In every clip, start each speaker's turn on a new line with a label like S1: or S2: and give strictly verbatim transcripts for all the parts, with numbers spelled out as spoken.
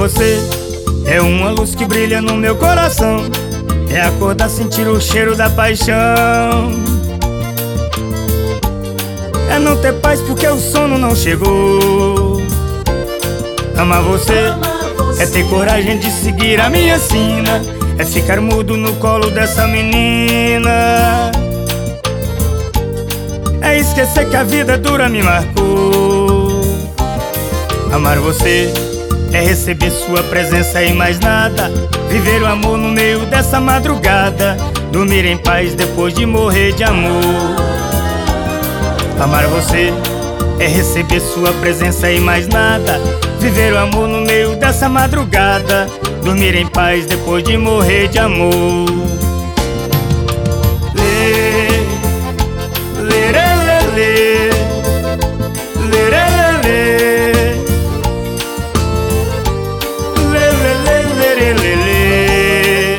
S1: você é uma luz que brilha no meu coração. É acordar, sentir o cheiro da paixão. É não ter paz porque o sono não chegou. Amar você é ter coragem de seguir a minha sina. É ficar mudo no colo dessa menina. É esquecer que a vida dura me marcou. Amar você é receber sua presença e mais nada. Viver o amor no meio dessa madrugada. Dormir em paz depois de morrer de amor. Amar você é receber sua presença e mais nada. Viver o amor no meio dessa madrugada. Dormir em paz depois de morrer de amor. Lê, lê, lê, lê, lê, lê, lê. Lê, lê, lê, lê, lê, lê.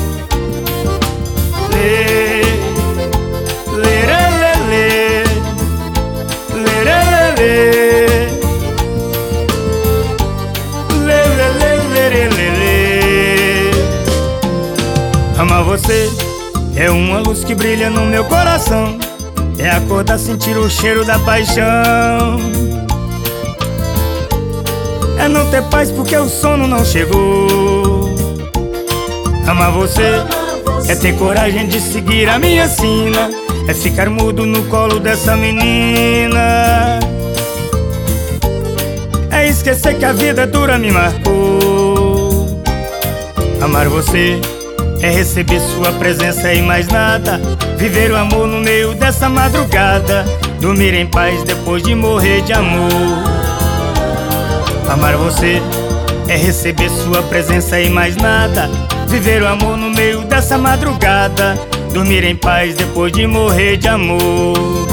S1: Lê, lê, lê, lê. Lê, lê, lê. Lê, lê, lê, lê, lê. Amar você é uma luz que brilha no meu coração. É acordar, sentir o cheiro da paixão. É não ter paz porque o sono não chegou. Amar você é ter coragem de seguir a minha sina. É ficar mudo no colo dessa menina. É esquecer que a vida dura me marcou. Amar você é receber sua presença e mais nada. Viver o amor no meio dessa madrugada. Dormir em paz depois de morrer de amor. Amar você é receber sua presença e mais nada. Viver o amor no meio dessa madrugada. Dormir em paz depois de morrer de amor.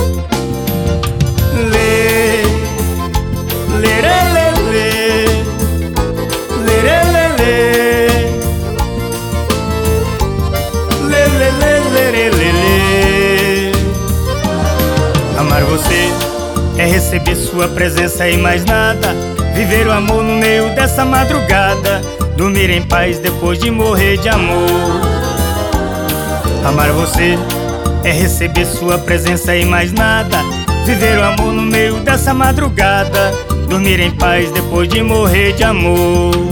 S1: Lê, lê, lê, lê. Lê, lê, lê. Lê, lê, lê, lê, lê, lê. Amar você é receber sua presença e mais nada. Viver o amor no meio dessa madrugada. Dormir em paz depois de morrer de amor. Amar você é receber sua presença e mais nada. Viver o amor no meio dessa madrugada. Dormir em paz depois de morrer de amor.